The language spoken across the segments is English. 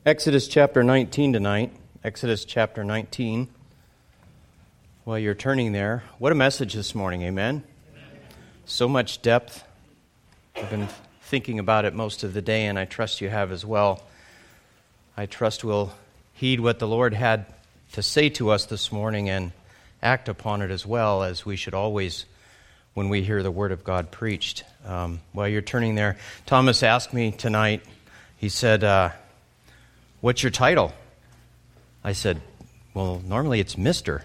Exodus chapter 19 tonight. Exodus chapter 19. While you're turning there, what a message this morning, amen? So much depth. I've been thinking about it most of the day, and I trust you have as well. I trust we'll heed what the Lord had to say to us this morning and act upon it as well, as we should always when we hear the Word of God preached. While you're turning there, Thomas asked me tonight, he said, what's your title? I said, well, normally it's Mr.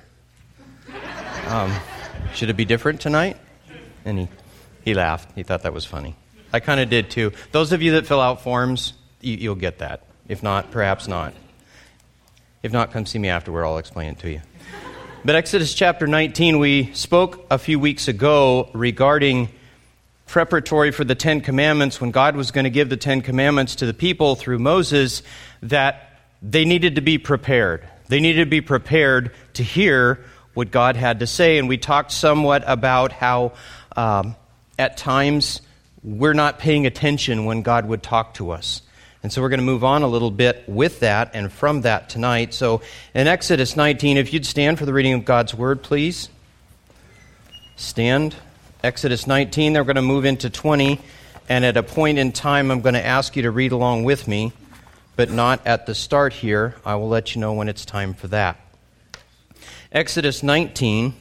Should it be different tonight? And he laughed. He thought that was funny. I kind of did too. Those of you that fill out forms, you'll get that. If not, perhaps not. If not, come see me afterward. I'll explain it to you. But Exodus chapter 19, we spoke a few weeks ago regarding preparatory for the Ten Commandments, when God was going to give the Ten Commandments to the people through Moses, that they needed to be prepared. They needed to be prepared to hear what God had to say. And we talked somewhat about how at times we're not paying attention when God would talk to us. And so we're going to move on a little bit with that and from that tonight. So in Exodus 19, if you'd stand for the reading of God's Word, please. Stand. Exodus 19, then we're going to move into 20, and at a point in time, I'm going to ask you to read along with me, but not at the start here. I will let you know when it's time for that. Exodus 19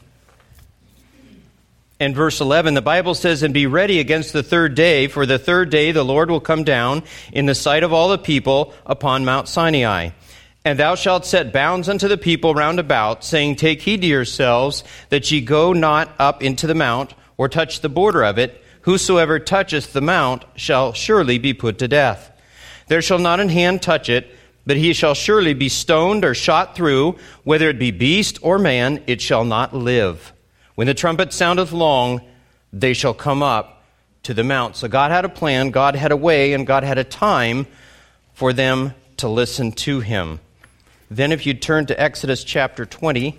and verse 11, the Bible says, "And be ready against the third day, for the third day the Lord will come down in the sight of all the people upon Mount Sinai. And thou shalt set bounds unto the people round about, saying, Take heed to yourselves, that ye go not up into the mount, or touch the border of it. Whosoever toucheth the mount shall surely be put to death. There shall not an hand touch it, but he shall surely be stoned or shot through, whether it be beast or man, it shall not live. When the trumpet soundeth long, they shall come up to the mount." So God had a plan, God had a way, and God had a time for them to listen to him. Then if you turn to Exodus chapter 20,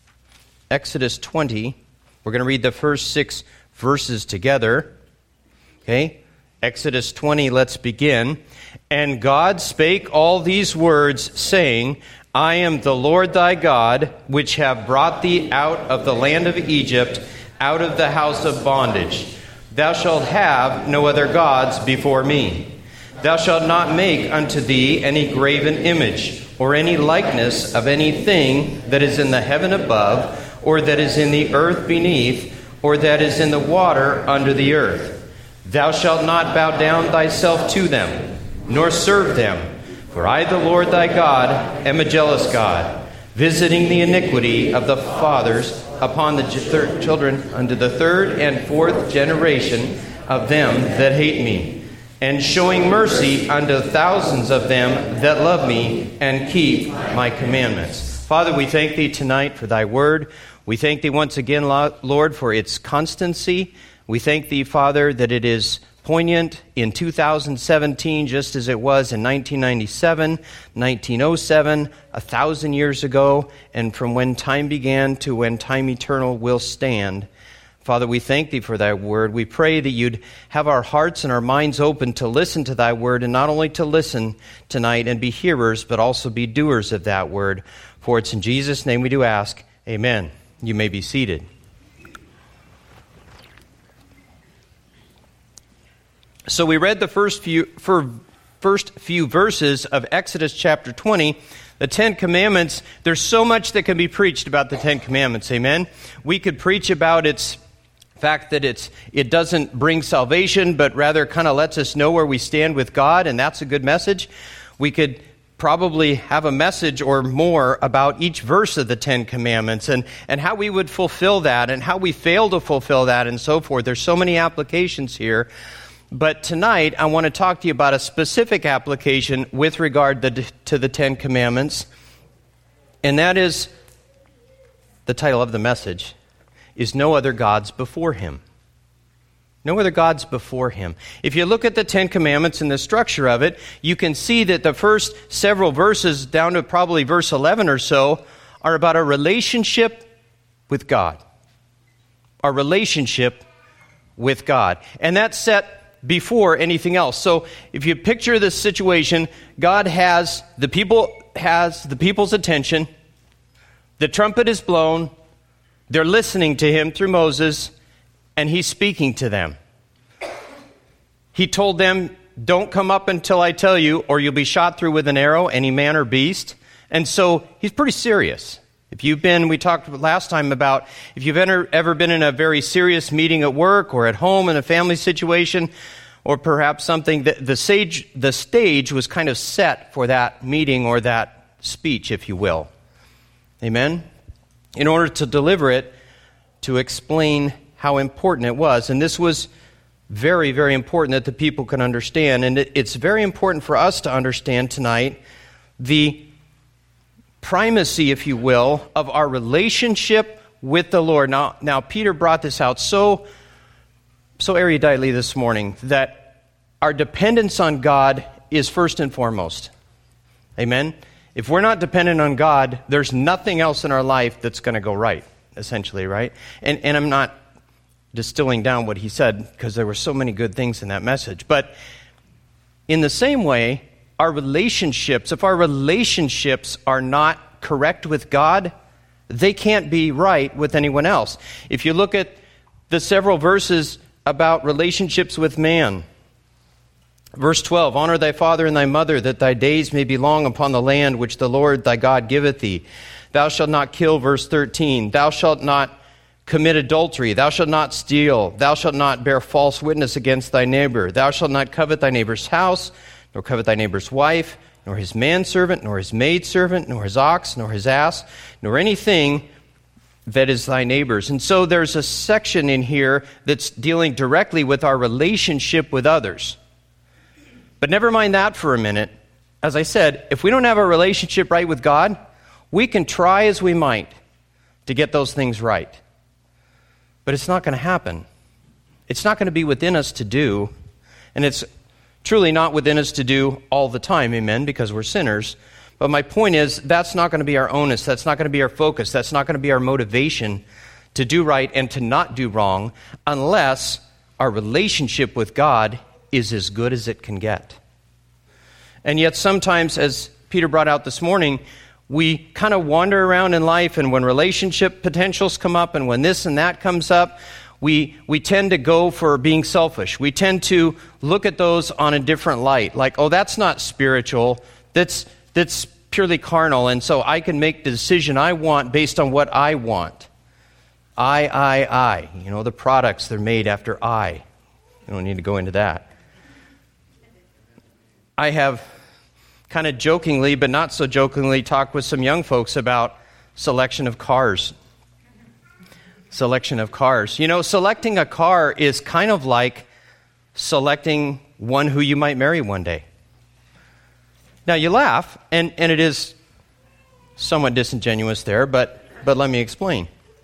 Exodus 20, we're going to read the first 6 verses together. Okay? Exodus 20, let's begin. "And God spake all these words, saying, I am the Lord thy God, which have brought thee out of the land of Egypt, out of the house of bondage. Thou shalt have no other gods before me. Thou shalt not make unto thee any graven image, or any likeness of anything that is in the heaven above, or that is in the earth beneath, or that is in the water under the earth. Thou shalt not bow down thyself to them, nor serve them. For I, the Lord thy God, am a jealous God, visiting the iniquity of the fathers upon the children unto the third and fourth generation of them that hate me, and showing mercy unto thousands of them that love me and keep my commandments." Father, we thank thee tonight for thy word. We thank thee once again, Lord, for its constancy. We thank thee, Father, that it is poignant in 2017 just as it was in 1997, 1907, 1,000 years ago, and from when time began to when time eternal will stand. Father, we thank thee for thy word. We pray that you'd have our hearts and our minds open to listen to thy word, and not only to listen tonight and be hearers, but also be doers of that word. For it's in Jesus' name we do ask. Amen. You may be seated. So we read the first few verses of Exodus chapter 20. The Ten Commandments, there's so much that can be preached about the Ten Commandments, amen? We could preach about its fact that it doesn't bring salvation, but rather kind of lets us know where we stand with God, and that's a good message. We could probably have a message or more about each verse of the Ten Commandments and how we would fulfill that and how we fail to fulfill that and so forth. There's so many applications here. But tonight, I want to talk to you about a specific application with regard to the Ten Commandments, and that is, the title of the message, is No Other Gods Before Him. No other gods before him. If you look at the Ten Commandments and the structure of it, you can see that the first several verses, down to probably verse 11 or so, are about a relationship with God. Our relationship with God. And that's set before anything else. So if you picture this situation, God has the people's attention. The trumpet is blown. They're listening to him through Moses, and he's speaking to them. He told them, don't come up until I tell you, or you'll be shot through with an arrow, any man or beast. And so he's pretty serious. We talked last time about if you've ever been in a very serious meeting at work or at home in a family situation, or perhaps something, the stage was kind of set for that meeting or that speech, if you will. Amen? In order to deliver it, to explain how important it was. And this was very, very important that the people can understand. And it's very important for us to understand tonight the primacy, if you will, of our relationship with the Lord. Now Peter brought this out so eruditely this morning that our dependence on God is first and foremost. Amen? If we're not dependent on God, there's nothing else in our life that's going to go right, essentially, right? And I'm not distilling down what he said because there were so many good things in that message. But in the same way, if our relationships are not correct with God, they can't be right with anyone else. If you look at the several verses about relationships with man, verse 12, honor thy father and thy mother, that thy days may be long upon the land which the Lord thy God giveth thee. Thou shalt not kill, verse 13. Thou shalt not commit adultery. Thou shalt not steal. Thou shalt not bear false witness against thy neighbor. Thou shalt not covet thy neighbor's house, nor covet thy neighbor's wife, nor his manservant, nor his maidservant, nor his ox, nor his ass, nor anything that is thy neighbor's. And so there's a section in here that's dealing directly with our relationship with others. But never mind that for a minute. As I said, if we don't have our relationship right with God, we can try as we might to get those things right. But it's not going to happen. It's not going to be within us to do, and it's truly not within us to do all the time, amen, because we're sinners. But my point is, that's not going to be our onus. That's not going to be our focus. That's not going to be our motivation to do right and to not do wrong unless our relationship with God is as good as it can get. And yet sometimes, as Peter brought out this morning, we kind of wander around in life, and when relationship potentials come up and when this and that comes up, we tend to go for being selfish. We tend to look at those on a different light. Like, oh, that's not spiritual. That's purely carnal. And so I can make the decision I want based on what I want. I. You know, the products, they're made after I. You don't need to go into that. I have kind of jokingly, but not so jokingly, talked with some young folks about selection of cars. Selection of cars. You know, selecting a car is kind of like selecting one who you might marry one day. Now, you laugh, and it is somewhat disingenuous there, but let me explain.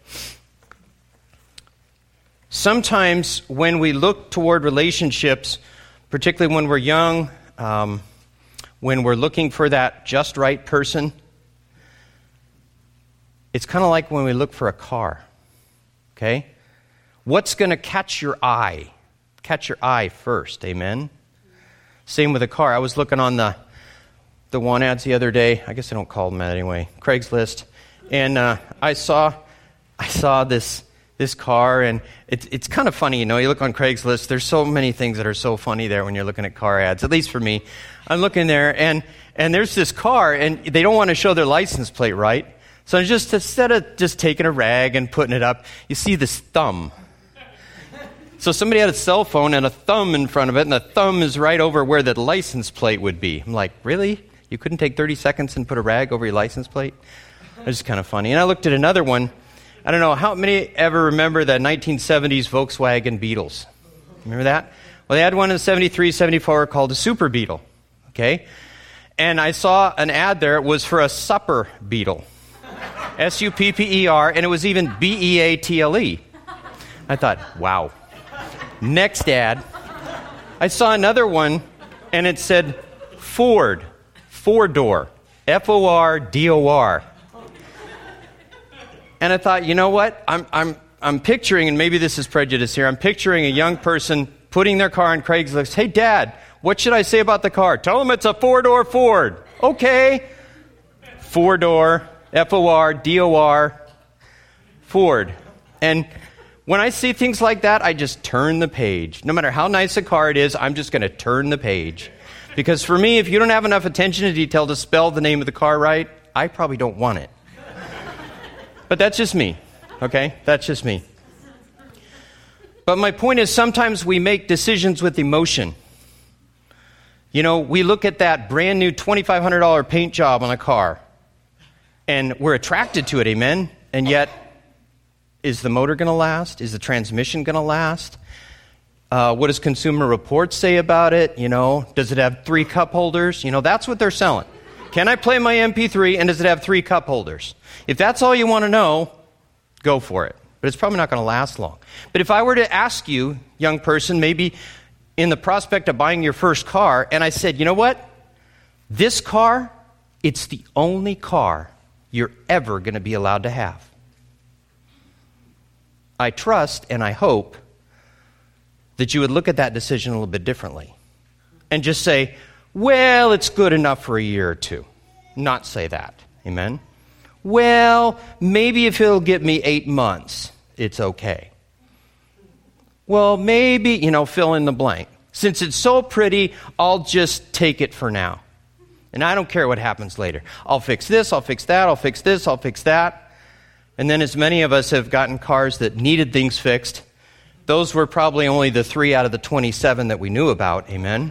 Sometimes when we look toward relationships, particularly when we're young, when we're looking for that just right person, it's kind of like when we look for a car. Okay? What's going to catch your eye? Catch your eye first, amen? Same with a car. I was looking on the want ads the other day. I guess I don't call them that anyway. Craigslist. And I saw this car, and it's kind of funny, you know. You look on Craigslist, there's so many things that are so funny there when you're looking at car ads, at least for me. I'm looking there, and there's this car, and they don't want to show their license plate, right? So just instead of just taking a rag and putting it up, you see this thumb. So somebody had a cell phone and a thumb in front of it, and the thumb is right over where the license plate would be. I'm like, really? You couldn't take 30 seconds and put a rag over your license plate? It's kind of funny. And I looked at another one. I don't know, how many ever remember the 1970s Volkswagen Beetles? Remember that? Well, they had one in 73, 74 called a Super Beetle. Okay? And I saw an ad there. It was for a supper beetle. Supper, and it was even Beatle. I thought, wow. Next ad, I saw another one, and it said Ford, four-door, Fordor. And I thought, you know what? I'm picturing, and maybe this is prejudice here, I'm picturing a young person putting their car on Craigslist. Hey, Dad, what should I say about the car? Tell them it's a 4-door Ford. Okay. 4-door, F-O-R-D-O-R, Ford. And when I see things like that, I just turn the page. No matter how nice a car it is, I'm just going to turn the page. Because for me, if you don't have enough attention to detail to spell the name of the car right, I probably don't want it. But that's just me, okay? That's just me. But my point is, sometimes we make decisions with emotion. You know, we look at that brand new $2,500 paint job on a car, and we're attracted to it, amen? And yet, is the motor going to last? Is the transmission going to last? What does Consumer Reports say about it? You know, does it have 3 cup holders? You know, that's what they're selling. Can I play my MP3, and does it have 3 cup holders? If that's all you want to know, go for it. But it's probably not going to last long. But if I were to ask you, young person, maybe in the prospect of buying your first car, and I said, you know what? This car, it's the only car you're ever going to be allowed to have. I trust and I hope that you would look at that decision a little bit differently and just say, well, it's good enough for a year or two. Not say that. Amen? Well, maybe if it'll get me 8 months, it's okay. Well, maybe, fill in the blank. Since it's so pretty, I'll just take it for now. And I don't care what happens later. I'll fix this, I'll fix that, I'll fix this, I'll fix that. And then as many of us have gotten cars that needed things fixed, those were probably only the 3 out of the 27 that we knew about. Amen?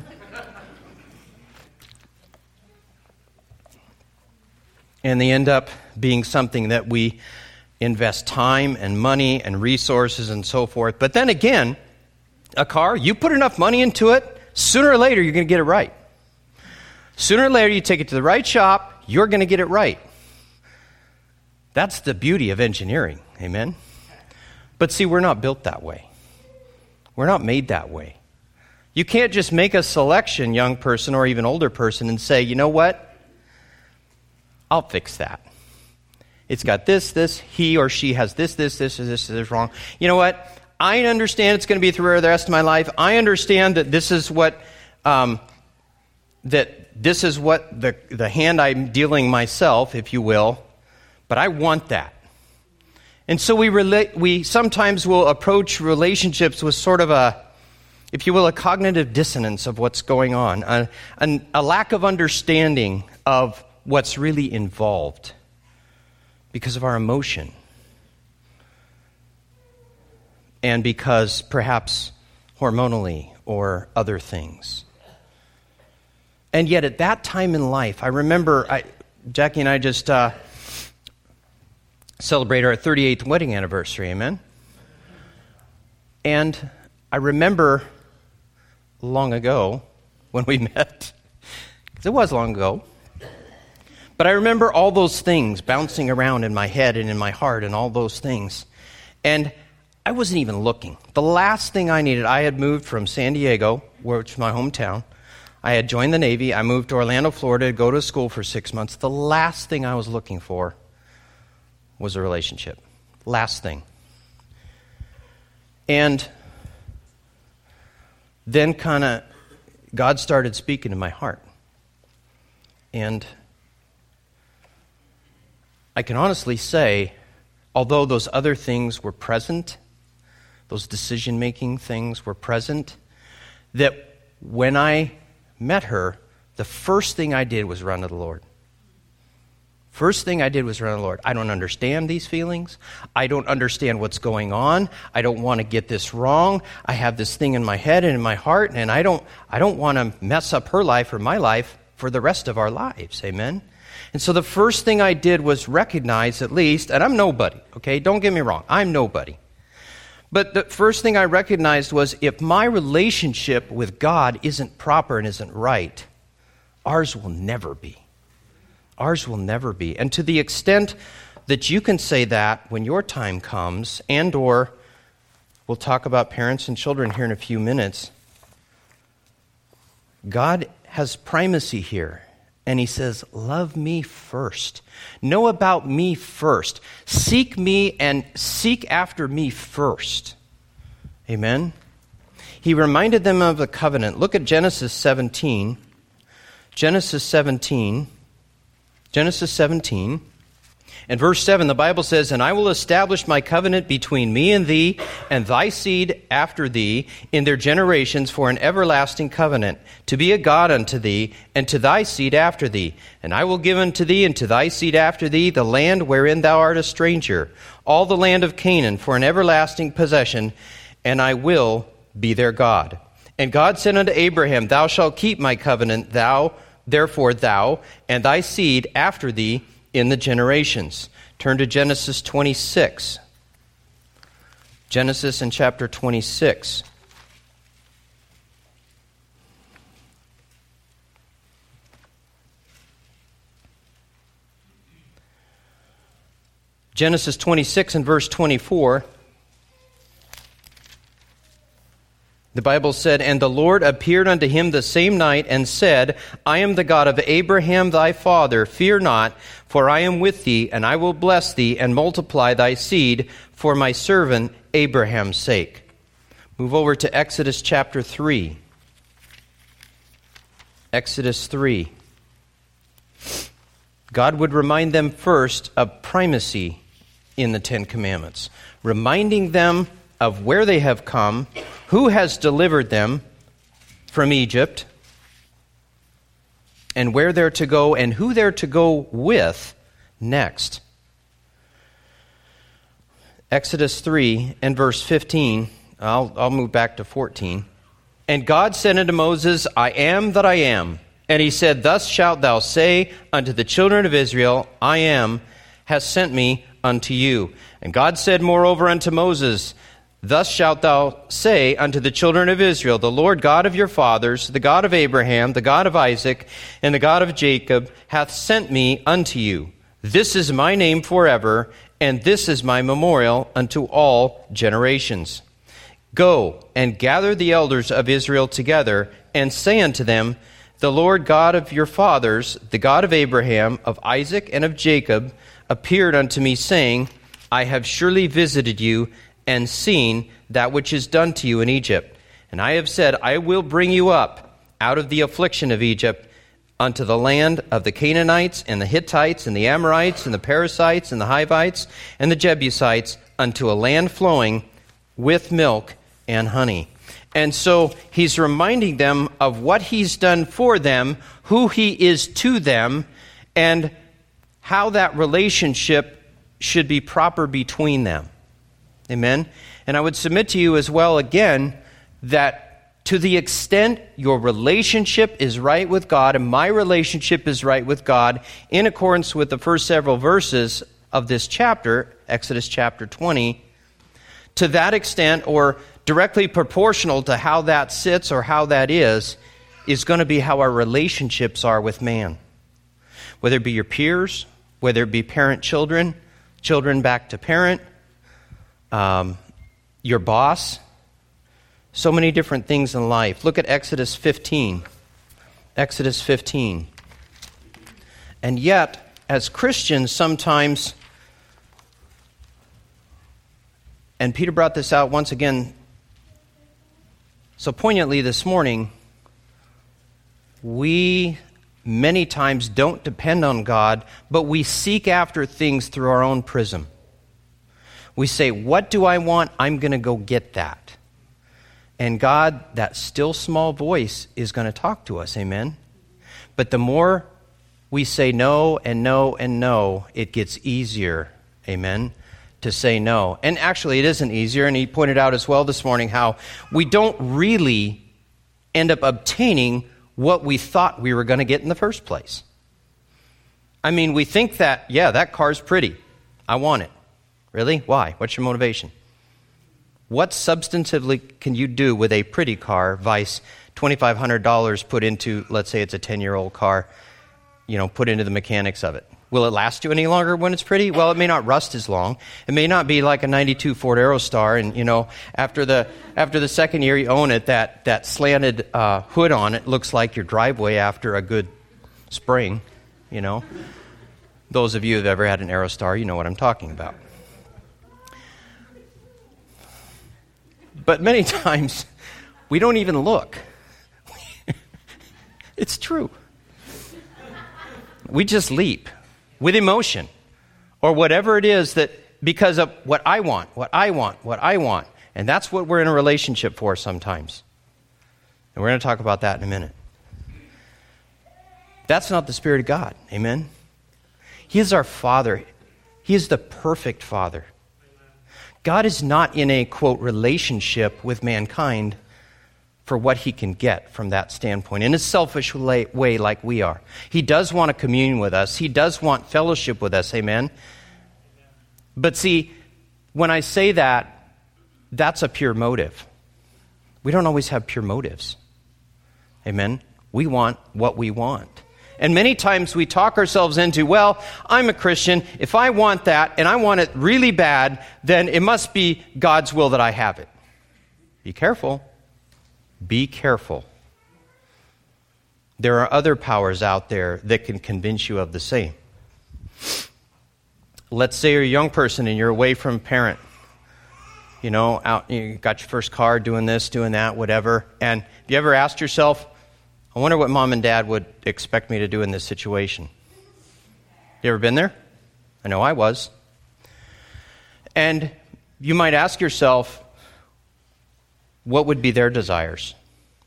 And they end up being something that we invest time and money and resources and so forth. But then again, a car, you put enough money into it, sooner or later you're going to get it right. Sooner or later you take it to the right shop, you're going to get it right. That's the beauty of engineering. Amen? But see, we're not built that way. We're not made that way. You can't just make a selection, young person or even older person, and say, you know what? I'll fix that. It's got this, he or she has this is wrong. You know what? I understand it's going to be through the rest of my life. I understand that this is what the hand I'm dealing myself, if you will, but I want that. And so we sometimes will approach relationships with sort of a cognitive dissonance of what's going on, a lack of understanding of what's really involved because of our emotion. And because perhaps hormonally or other things. And yet at that time in life, I remember Jackie and I just celebrated our 38th wedding anniversary, amen? And I remember long ago when we met, because it was long ago, but I remember all those things bouncing around in my head and in my heart and all those things. And I wasn't even looking. The last thing I needed, I had moved from San Diego, which is my hometown. I had joined the Navy. I moved to Orlando, Florida to go to school for 6 months. The last thing I was looking for was a relationship. Last thing. And then God started speaking to my heart. And I can honestly say, although those other things were present, those decision-making things were present, that when I met her, the first thing I did was run to the Lord. First thing I did was run to the Lord. I don't understand these feelings. I don't understand what's going on. I don't want to get this wrong. I have this thing in my head and in my heart, and I don't want to mess up her life or my life for the rest of our lives. Amen? And so the first thing I did was recognize at least, and I'm nobody, okay? Don't get me wrong. I'm nobody. But the first thing I recognized was if my relationship with God isn't proper and isn't right, ours will never be. Ours will never be. And to the extent that you can say that when your time comes, and or we'll talk about parents and children here in a few minutes, God has primacy here. And he says, love me first. Know about me first. Seek me and seek after me first. Amen? He reminded them of the covenant. Look at Genesis 17. Genesis 17. And verse 7, the Bible says, "And I will establish my covenant between me and thee, and thy seed after thee, in their generations for an everlasting covenant, to be a God unto thee, and to thy seed after thee. And I will give unto thee and to thy seed after thee the land wherein thou art a stranger, all the land of Canaan, for an everlasting possession, and I will be their God. And God said unto Abraham, Thou shalt keep my covenant, therefore thou, and thy seed after thee, in the generations." Turn to Genesis 26. Genesis in chapter 26. Genesis 26 and verse 24. The Bible said, "And the Lord appeared unto him the same night, and said, I am the God of Abraham thy father. Fear not, for I am with thee, and I will bless thee, and multiply thy seed for my servant Abraham's sake." Move over to Exodus chapter 3. Exodus 3. God would remind them first of primacy in the Ten Commandments, reminding them of where they have come, who has delivered them from Egypt, and where they're to go, and who they're to go with next. Exodus 3 and verse 15, I'll move back to 14. "And God said unto Moses, I am that I am. And he said, Thus shalt thou say unto the children of Israel, I am, has sent me unto you. And God said moreover unto Moses, Thus shalt thou say unto the children of Israel, The Lord God of your fathers, the God of Abraham, the God of Isaac, and the God of Jacob, hath sent me unto you. This is my name forever, and this is my memorial unto all generations. Go and gather the elders of Israel together, and say unto them, The Lord God of your fathers, the God of Abraham, of Isaac, and of Jacob, appeared unto me, saying, I have surely visited you, and seen that which is done to you in Egypt. And I have said, I will bring you up out of the affliction of Egypt unto the land of the Canaanites, and the Hittites, and the Amorites, and the Perizzites, and the Hivites, and the Jebusites, unto a land flowing with milk and honey." And so he's reminding them of what he's done for them, who he is to them, and how that relationship should be proper between them. Amen? And I would submit to you as well again that to the extent your relationship is right with God and my relationship is right with God in accordance with the first several verses of this chapter, Exodus chapter 20, to that extent or directly proportional to how that sits or how that is going to be how our relationships are with man. Whether it be your peers, whether it be parent-children, children back to parent, your boss, so many different things in life. Look at Exodus 15. Exodus 15. And yet, as Christians, sometimes, and Peter brought this out once again so poignantly this morning, we many times don't depend on God, but we seek after things through our own prism. We say, what do I want? I'm going to go get that. And God, that still small voice, is going to talk to us, amen? But the more we say no and no and no, it gets easier, amen, to say no. And actually, it isn't easier, and he pointed out as well this morning how we don't really end up obtaining what we thought we were going to get in the first place. I mean, we think that, yeah, that car's pretty. I want it. Really? Why? What's your motivation? What substantively can you do with a pretty car, vice $2,500 put into, let's say it's a 10-year-old car, put into the mechanics of it? Will it last you any longer when it's pretty? Well, it may not rust as long. It may not be like a 92 Ford Aerostar, and, after the second year you own it, that slanted hood on it looks like your driveway after a good spring, Those of you who have ever had an Aerostar, you know what I'm talking about. But many times We don't even look. It's true. We just leap with emotion or whatever it is that because of what I want. And that's what we're in a relationship for sometimes. And we're going to talk about that in a minute. That's not the Spirit of God. Amen? He is our Father. He is the perfect Father. God is not in a, quote, relationship with mankind for what he can get from that standpoint, in a selfish way like we are. He does want to commune with us. He does want fellowship with us. Amen? But see, when I say that, that's a pure motive. We don't always have pure motives. Amen? We want what we want. And many times we talk ourselves into, well, I'm a Christian. If I want that and I want it really bad, then it must be God's will that I have it. Be careful. Be careful. There are other powers out there that can convince you of the same. Let's say you're a young person and you're away from a parent. You know, out, you got your first car, doing this, doing that, whatever. And have you ever asked yourself, I wonder what mom and dad would expect me to do in this situation? You ever been there? I know I was. And you might ask yourself, what would be their desires?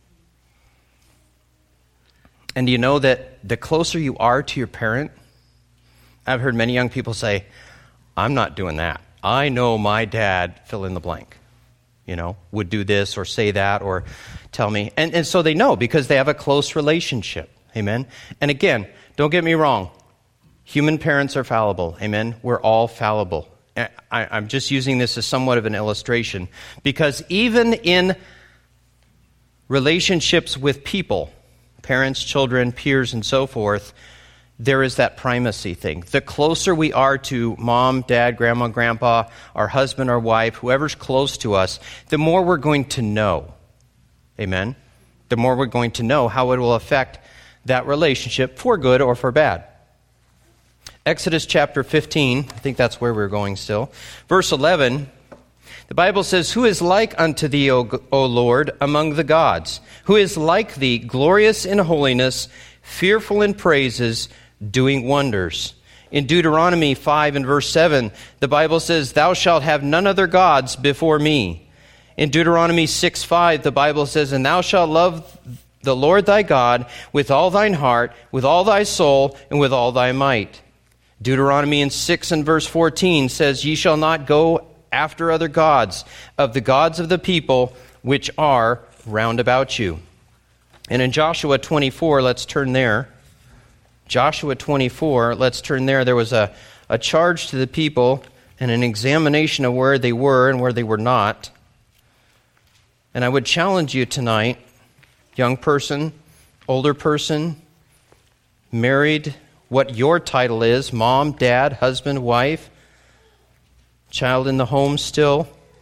And do you know that the closer you are to your parent, I've heard many young people say, I'm not doing that. I know my dad, fill in the blank, would do this or say that or tell me. And so they know because they have a close relationship. Amen? And again, don't get me wrong. Human parents are fallible. Amen? We're all fallible. I'm just using this as somewhat of an illustration because even in relationships with people, parents, children, peers, and so forth, there is that primacy thing. The closer we are to mom, dad, grandma, grandpa, our husband, our wife, whoever's close to us, the more we're going to know. Amen? The more we're going to know how it will affect that relationship for good or for bad. Exodus chapter 15, I think that's where we're going still. Verse 11, the Bible says, Who is like unto thee, O Lord, among the gods? Who is like thee, glorious in holiness, fearful in praises, doing wonders? In Deuteronomy 5 and verse 7, the Bible says, Thou shalt have none other gods before me. In Deuteronomy 6:5, the Bible says, And thou shalt love the Lord thy God with all thine heart, with all thy soul, and with all thy might. Deuteronomy 6 and verse 14 says, Ye shall not go after other gods, of the gods of the people which are round about you. And in Joshua 24, let's turn there. Joshua 24, let's turn there. There was a charge to the people and an examination of where they were and where they were not. And I would challenge you tonight, young person, older person, married, what your title is, mom, dad, husband, wife, child in the home still.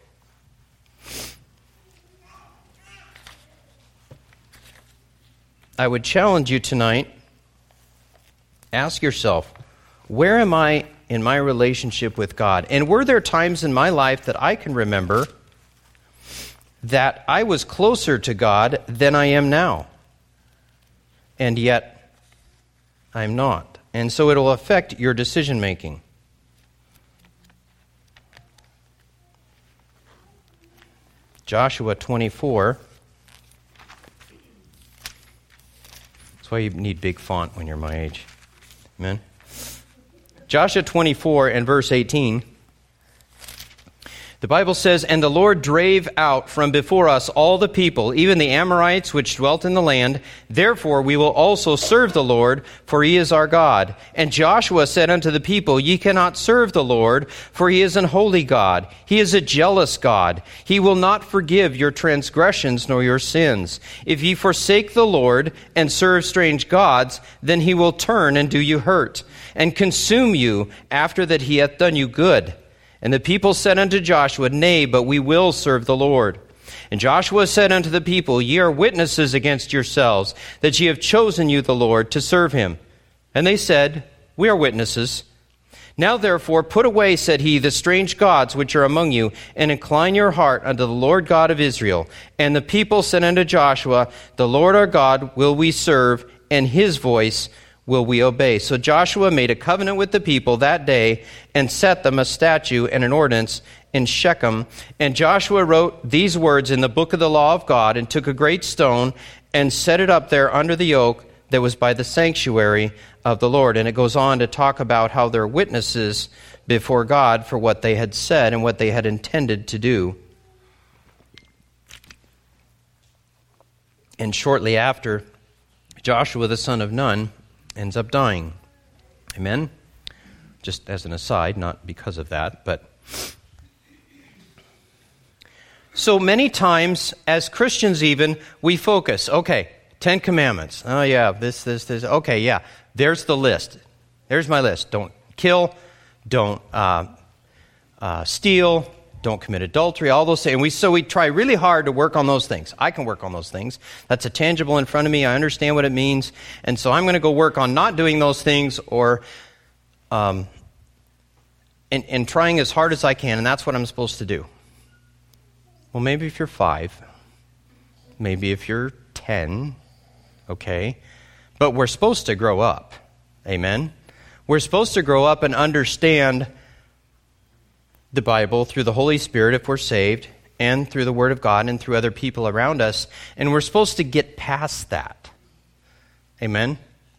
I would challenge you tonight, ask yourself, where am I in my relationship with God? And were there times in my life that I can remember that I was closer to God than I am now? And yet, I'm not. And so it will affect your decision making. Joshua 24. That's why you need big font when you're my age. Amen? Joshua 24 and verse 18. The Bible says, And the Lord drave out from before us all the people, even the Amorites which dwelt in the land. Therefore we will also serve the Lord, for he is our God. And Joshua said unto the people, Ye cannot serve the Lord, for he is an holy God. He is a jealous God. He will not forgive your transgressions nor your sins. If ye forsake the Lord and serve strange gods, then he will turn and do you hurt, and consume you after that he hath done you good. And the people said unto Joshua, Nay, but we will serve the Lord. And Joshua said unto the people, Ye are witnesses against yourselves, that ye have chosen you the Lord to serve him. And they said, We are witnesses. Now therefore put away, said he, the strange gods which are among you, and incline your heart unto the Lord God of Israel. And the people said unto Joshua, the Lord our God will we serve, and his voice will we obey. So Joshua made a covenant with the people that day, and set them a statute and an ordinance in Shechem. And Joshua wrote these words in the book of the law of God, and took a great stone, and set it up there under the oak that was by the sanctuary of the Lord. And it goes on to talk about how they're witnesses before God for what they had said and what they had intended to do. And shortly after, Joshua the son of Nun ends up dying. Amen? Just as an aside, not because of that, but... So many times, as Christians even, we focus, okay, 10 Commandments. Oh yeah, this. Okay, yeah, there's the list. There's my list. Don't kill, don't steal, don't commit adultery, all those things. And so we try really hard to work on those things. I can work on those things. That's a tangible in front of me. I understand what it means. And so I'm going to go work on not doing those things or and trying as hard as I can, and that's what I'm supposed to do. Well, maybe if you're 5, maybe if you're 10, okay? But we're supposed to grow up, amen? We're supposed to grow up and understand the Bible through the Holy Spirit if we're saved, and through the Word of God and through other people around us, and we're supposed to get past that, amen?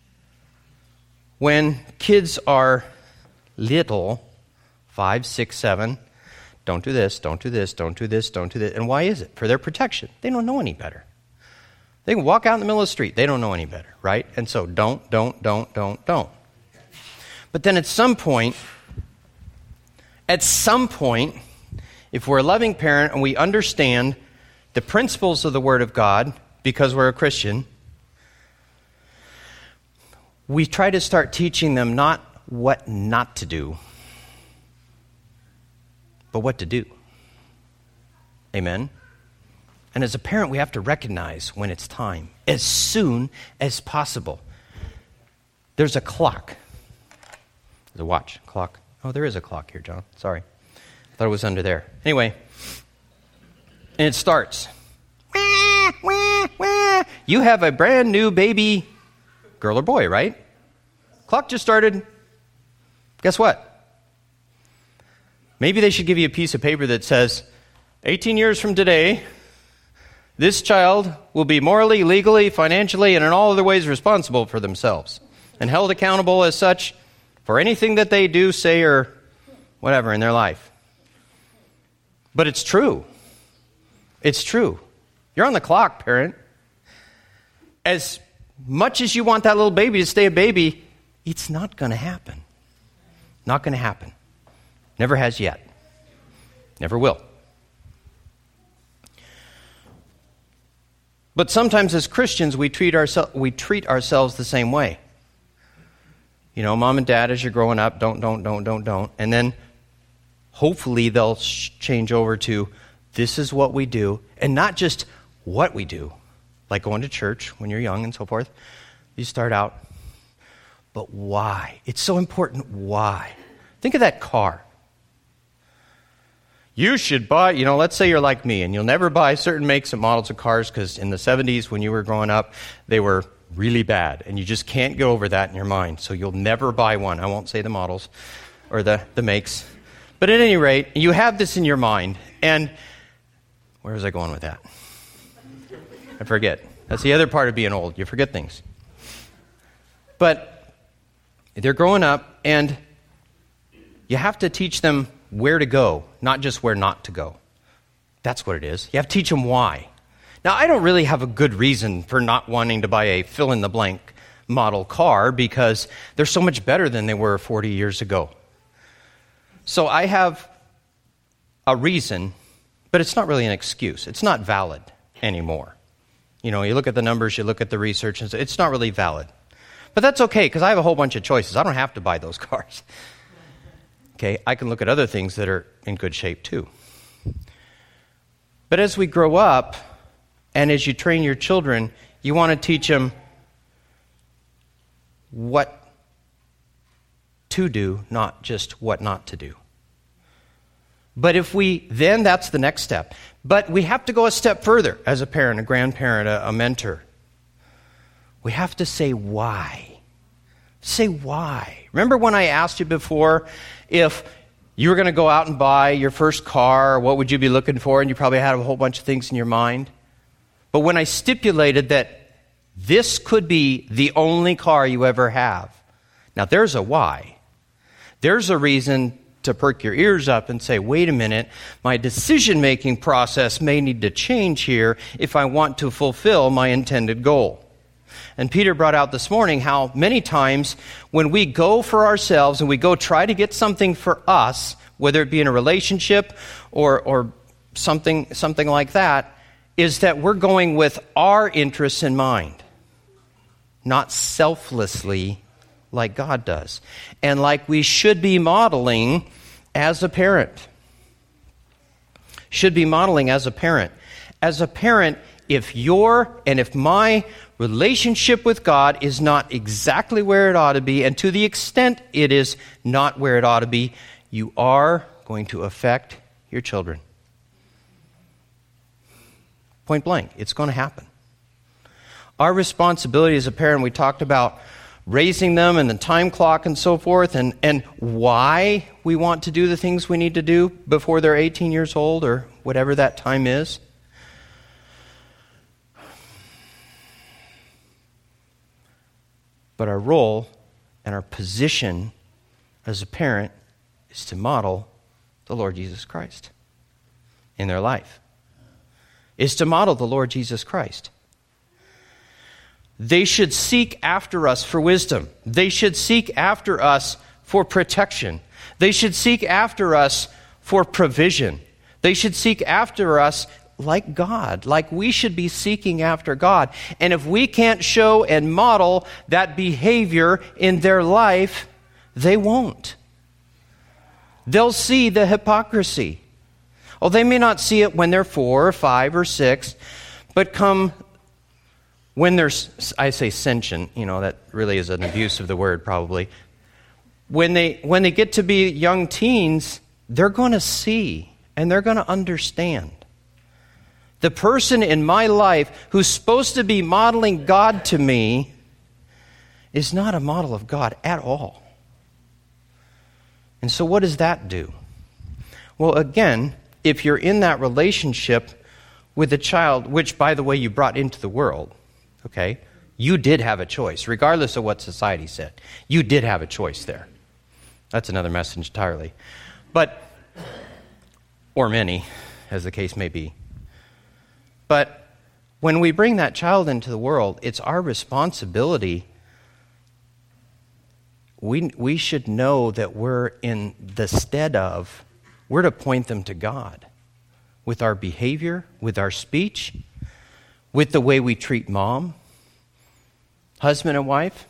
When kids are little, 5, 6, 7, don't do this, don't do this, don't do this, don't do this. And why is it? For their protection. They don't know any better. They can walk out in the middle of the street. They don't know any better, right? And so don't. But then at some point, if we're a loving parent and we understand the principles of the Word of God because we're a Christian, we try to start teaching them not what not to do, but what to do. Amen? And as a parent, we have to recognize when it's time, as soon as possible. There's a clock. There's a watch, clock. Oh, there is a clock here, John. Sorry. I thought it was under there. Anyway, and it starts. You have a brand new baby girl or boy, right? Clock just started. Guess what? Maybe they should give you a piece of paper that says, 18 years from today, this child will be morally, legally, financially, and in all other ways responsible for themselves and held accountable as such for anything that they do, say, or whatever in their life. But it's true. It's true. You're on the clock, parent. As much as you want that little baby to stay a baby, it's not going to happen. Not going to happen. Never has yet. Never will. But sometimes as Christians, we treat ourselves the same way. You know, mom and dad, as you're growing up, don't. And then hopefully they'll change over to, this is what we do. And not just what we do, like going to church when you're young and so forth. You start out, but why? It's so important, why? Think of that car. You should buy, let's say you're like me, and you'll never buy certain makes and models of cars because in the 70s when you were growing up, they were really bad, and you just can't get over that in your mind, so you'll never buy one. I won't say the models or the makes. But at any rate, you have this in your mind, and where was I going with that? I forget. That's the other part of being old. You forget things. But they're growing up, and you have to teach them where to go, not just where not to go. That's what it is. You have to teach them why. Now, I don't really have a good reason for not wanting to buy a fill-in-the-blank model car because they're so much better than they were 40 years ago. So I have a reason, but it's not really an excuse. It's not valid anymore. You look at the numbers, you look at the research, and it's not really valid. But that's okay, because I have a whole bunch of choices. I don't have to buy those cars. Okay, I can look at other things that are in good shape too. But as we grow up, and as you train your children, you want to teach them what to do, not just what not to do. But then that's the next step. But we have to go a step further as a parent, a grandparent, a mentor. We have to say why. Say why. Remember when I asked you before if you were going to go out and buy your first car, what would you be looking for? And you probably had a whole bunch of things in your mind. But when I stipulated that this could be the only car you ever have, now there's a why. There's a reason to perk your ears up and say, wait a minute, my decision-making process may need to change here if I want to fulfill my intended goal. And Peter brought out this morning how many times when we go for ourselves and we go try to get something for us, whether it be in a relationship or something like that, is that we're going with our interests in mind, not selflessly like God does, and like we should be modeling as a parent. Should be modeling as a parent. As a parent, if my relationship with God is not exactly where it ought to be, and to the extent it is not where it ought to be, you are going to affect your children. Point blank, it's going to happen. Our responsibility as a parent, we talked about raising them and the time clock and so forth, and why we want to do the things we need to do before they're 18 years old or whatever that time is. But our role and our position as a parent is to model the Lord Jesus Christ in their life. Is to model the Lord Jesus Christ. They should seek after us for wisdom. They should seek after us for protection. They should seek after us for provision. They should seek after us like God, like we should be seeking after God. And if we can't show and model that behavior in their life, they won't. They'll see the hypocrisy. Oh, they may not see it when they're 4 or 5 or 6, but come when they're, I say sentient, that really is an abuse of the word probably. When they get to be young teens, they're going to see and they're going to understand. The person in my life who's supposed to be modeling God to me is not a model of God at all. And so what does that do? Well, again, if you're in that relationship with a child, which, by the way, you brought into the world, okay, you did have a choice, regardless of what society said. You did have a choice there. That's another message entirely. Or many, as the case may be. But when we bring that child into the world, it's our responsibility. We should know that we're in the stead of, we're to point them to God with our behavior, with our speech, with the way we treat mom, husband and wife.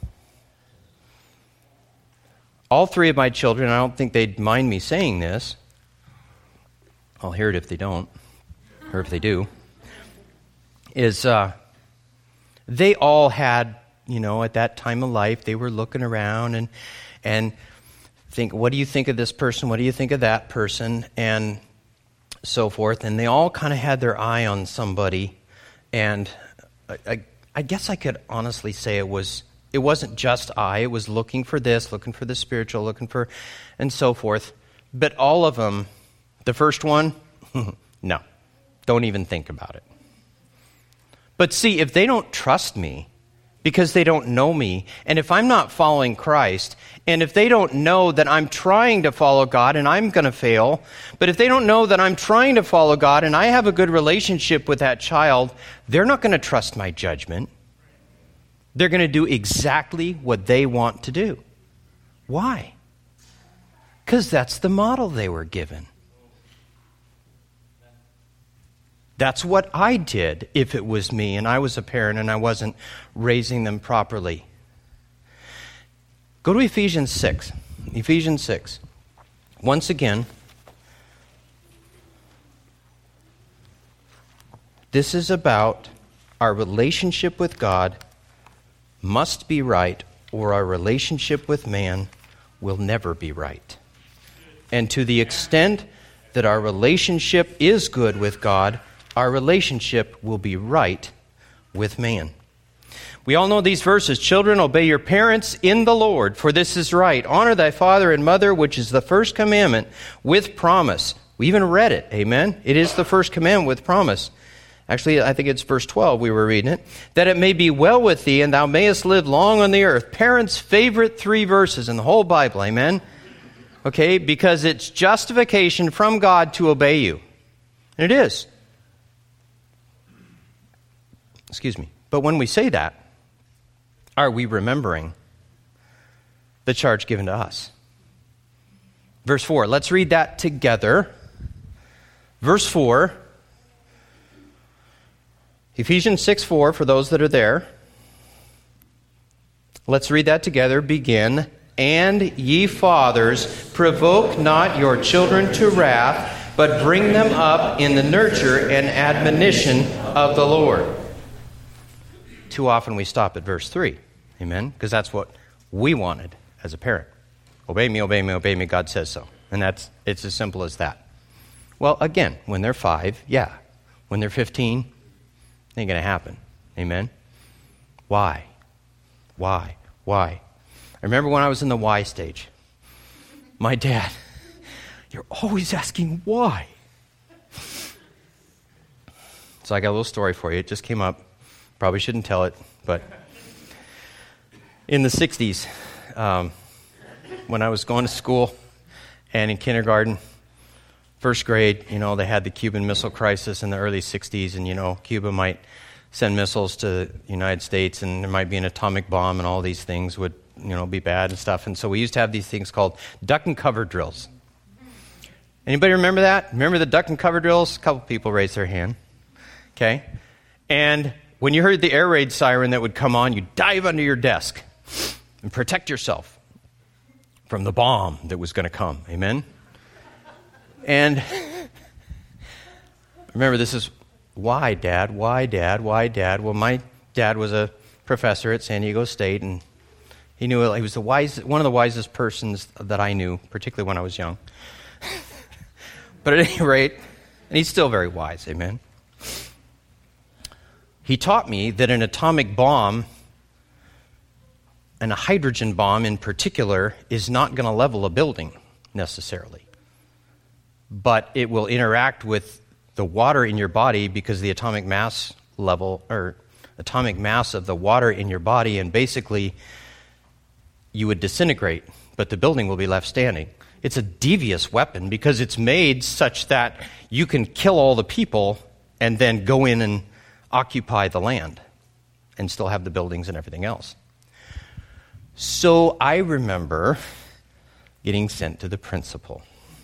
All 3 of my children, I don't think they'd mind me saying this. I'll hear it if they don't, or if they do, is they all had, at that time of life, they were looking around and think, what do you think of this person? What do you think of that person? And so forth. And they all kind of had their eye on somebody. And I guess I could honestly say it wasn't just it was looking for this, looking for the spiritual, looking for, and so forth. But all of them, the first one, no, don't even think about it. But see, if they don't trust me, because they don't know me, and if I'm not following Christ, and if they don't know that I'm trying to follow God and I'm going to fail, but if they don't know that I'm trying to follow God and I have a good relationship with that child, they're not going to trust my judgment. They're going to do exactly what they want to do. Why? Because that's the model they were given. That's what I did if it was me and I was a parent and I wasn't raising them properly. Go to Ephesians 6. Ephesians 6. Once again, this is about our relationship with God must be right, or our relationship with man will never be right. And to the extent that our relationship is good with God, our relationship will be right with man. We all know these verses. Children, obey your parents in the Lord, for this is right. Honor thy father and mother, which is the first commandment, with promise. We even read it, amen? It is the first commandment with promise. Actually, I think it's verse 12 we were reading it. That it may be well with thee, and thou mayest live long on the earth. Parents' favorite 3 verses in the whole Bible, amen? Okay, because it's justification from God to obey you. And it is. Excuse me. But when we say that, are we remembering the charge given to us? Verse 4, let's read that together. Verse 4, Ephesians 6:4, for those that are there. Let's read that together. Begin. And ye fathers, provoke not your children to wrath, but bring them up in the nurture and admonition of the Lord. Too often we stop at verse 3. Amen? Because that's what we wanted as a parent. Obey me, obey me, obey me, God says so. And it's as simple as that. Well, again, when they're 5, yeah. When they're 15, it ain't going to happen. Amen? Why? I remember when I was in the why stage. My dad, you're always asking why. So I got a little story for you. It just came up. Probably shouldn't tell it, but in the 60s, when I was going to school and in kindergarten, first grade, they had the Cuban Missile Crisis in the early 60s, and, Cuba might send missiles to the United States, and there might be an atomic bomb, and all these things would, be bad and stuff. And so we used to have these things called duck and cover drills. Anybody remember that? Remember the duck and cover drills? A couple people raised their hand. Okay? And when you heard the air raid siren that would come on, you'd dive under your desk and protect yourself from the bomb that was going to come. Amen? And remember, this is why, Dad? Well, my dad was a professor at San Diego State, and he was one of the wisest persons that I knew, particularly when I was young. But at any rate, and he's still very wise, amen? He taught me that an atomic bomb, and a hydrogen bomb in particular, is not going to level a building necessarily. But it will interact with the water in your body because the atomic mass of the water in your body, and basically you would disintegrate, but the building will be left standing. It's a devious weapon because it's made such that you can kill all the people and then go in and occupy the land and still have the buildings and everything else. So I remember getting sent to the principal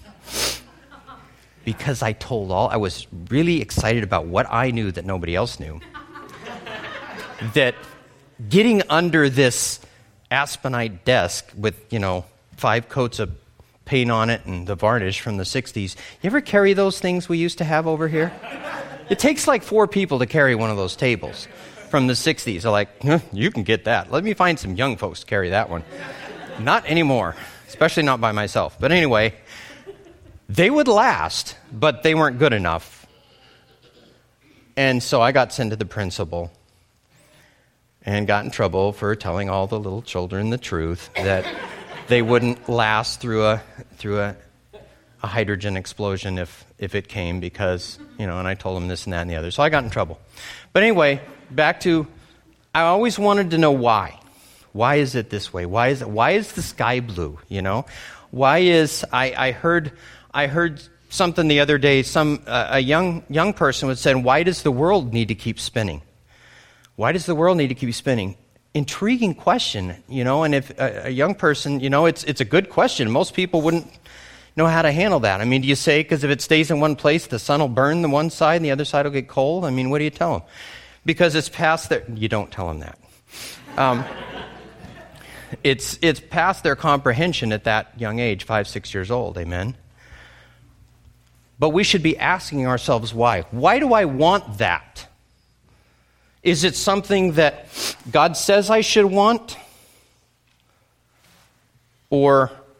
because I was really excited about what I knew that nobody else knew. That getting under this Aspenite desk with, 5 coats of paint on it and the varnish from the 60s. You ever carry those things we used to have over here? It takes like 4 people to carry one of those tables from the 60s. They're like, you can get that. Let me find some young folks to carry that one. Not anymore, especially not by myself. But anyway, they would last, but they weren't good enough. And so I got sent to the principal and got in trouble for telling all the little children the truth, that they wouldn't last through a hydrogen explosion if it came, because, and I told them this and that and the other. So I got in trouble. But anyway, back to, I always wanted to know why. Why is it this way? Why is the sky blue, Why is, I heard something the other day, a young person was saying, why does the world need to keep spinning? Why does the world need to keep spinning? Intriguing question, and if a young person, it's a good question. Most people wouldn't know how to handle that. I mean, do you say, because if it stays in one place, the sun will burn the one side and the other side will get cold? I mean, what do you tell them? Because it's past their, you don't tell them that. It's past their comprehension at that young age, 5, 6 years old, amen? But we should be asking ourselves why. Why do I want that? Is it something that God says I should want? Or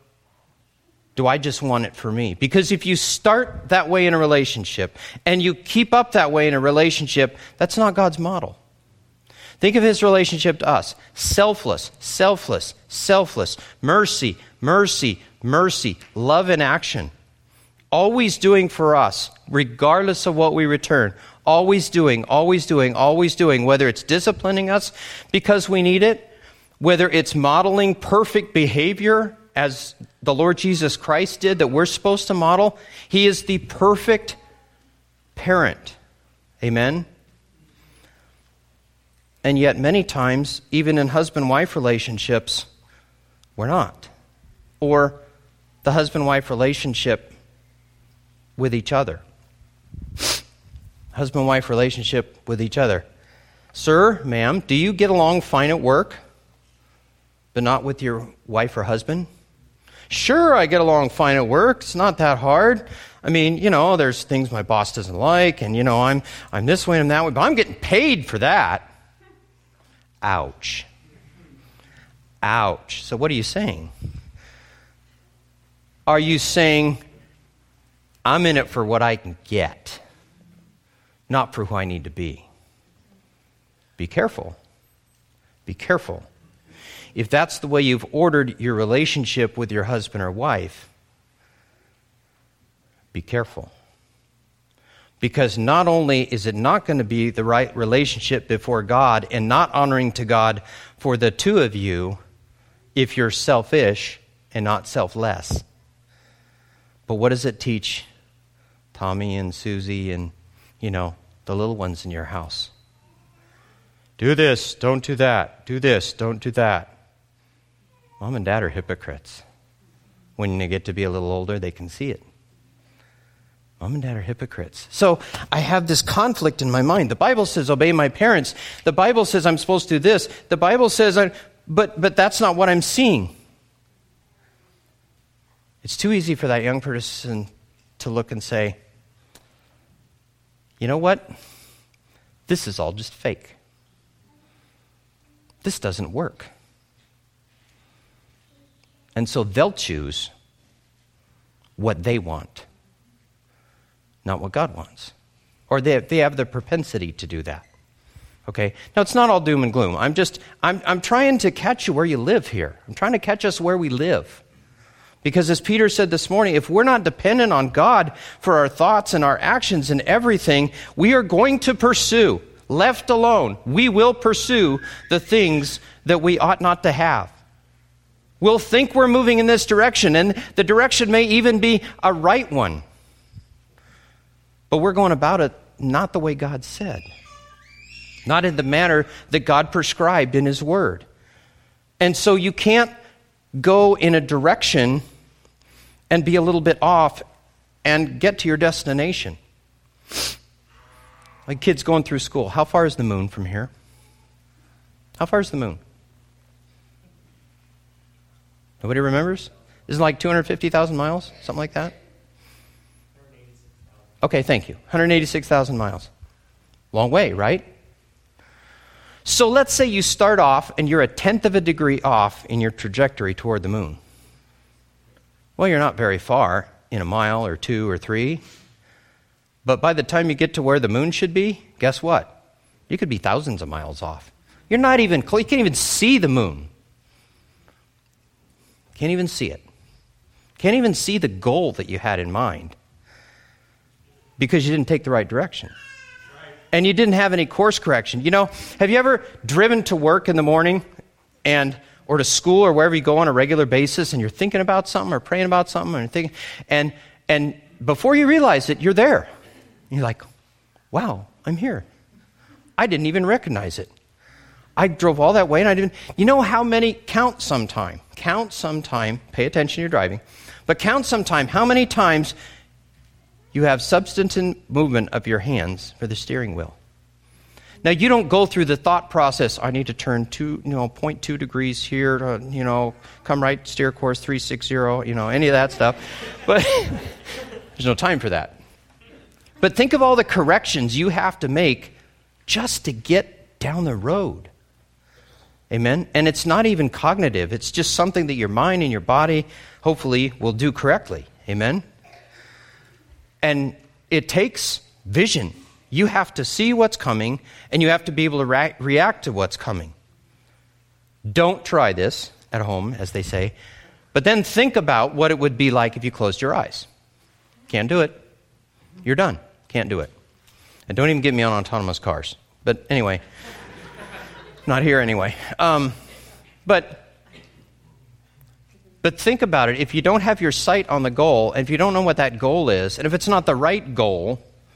do I just want it for me? Because if you start that way in a relationship and you keep up that way in a relationship, that's not God's model. Think of his relationship to us. Selfless, selfless, selfless. Mercy, mercy, mercy. Love in action. Always doing for us, regardless of what we return. Always doing, always doing, always doing. Whether it's disciplining us because we need it, whether it's modeling perfect behavior as the Lord Jesus Christ did that we're supposed to model. He is the perfect parent. Amen? And yet many times, even in husband-wife relationships, we're not. Or the husband-wife relationship with each other. Husband-wife relationship with each other. Sir, ma'am, do you get along fine at work, but not with your wife or husband? Sure, I get along fine at work. It's not that hard. I mean, there's things my boss doesn't like, and, I'm this way and I'm that way, but I'm getting paid for that. Ouch. Ouch. So what are you saying? Are you saying, I'm in it for what I can get, not for who I need to be? Be careful. Be careful. If that's the way you've ordered your relationship with your husband or wife, be careful. Because not only is it not going to be the right relationship before God and not honoring to God for the two of you if you're selfish and not selfless. But what does it teach Tommy and Susie and, the little ones in your house? Do this, don't do that. Do this, don't do that. Mom and Dad are hypocrites. When they get to be a little older, they can see it. Mom and Dad are hypocrites. So I have this conflict in my mind. The Bible says, obey my parents. The Bible says I'm supposed to do this. The Bible says, but that's not what I'm seeing. It's too easy for that young person to look and say, you know what? This is all just fake. This doesn't work. And so they'll choose what they want, not what God wants. Or they have the propensity to do that. Okay? Now, it's not all doom and gloom. I'm trying to catch you where you live here. I'm trying to catch us where we live. Because as Peter said this morning, if we're not dependent on God for our thoughts and our actions and everything, we are going to pursue, left alone, we will pursue the things that we ought not to have. We'll think we're moving in this direction, and the direction may even be a right one. But we're going about it not the way God said. Not in the manner that God prescribed in His Word. And so you can't go in a direction and be a little bit off and get to your destination. Like kids going through school. How far is the moon from here? How far is the moon? Nobody remembers? Isn't it like 250,000 miles? Something like that? Okay, thank you. 186,000 miles. Long way, right? So let's say you start off and you're 1/10 of a degree off in your trajectory toward the moon. Well, you're not very far in a mile or 2 or 3. But by the time you get to where the moon should be, guess what? You could be thousands of miles off. You're not even close. You can't even see the moon. Can't even see it. Can't even see the goal that you had in mind because you didn't take the right direction. And you didn't have any course correction. Have you ever driven to work in the morning or to school or wherever you go on a regular basis and you're thinking about something or praying about something or thinking, and before you realize it, you're there. And you're like, wow, I'm here. I didn't even recognize it. I drove all that way and I didn't. How many, count sometime, pay attention to your driving, but count sometime how many times you have substantive movement of your hands for the steering wheel. Now, you don't go through the thought process, I need to turn 0.2 degrees here, to, come right, steer course 360, any of that stuff. But there's no time for that. But think of all the corrections you have to make just to get down the road. Amen? And it's not even cognitive. It's just something that your mind and your body hopefully will do correctly. Amen? And it takes vision. You have to see what's coming, and you have to be able to react to what's coming. Don't try this at home, as they say, but then think about what it would be like if you closed your eyes. Can't do it. You're done. Can't do it. And don't even get me on autonomous cars. But anyway, not here anyway. But think about it. If you don't have your sight on the goal, and if you don't know what that goal is, and if it's not the right goal,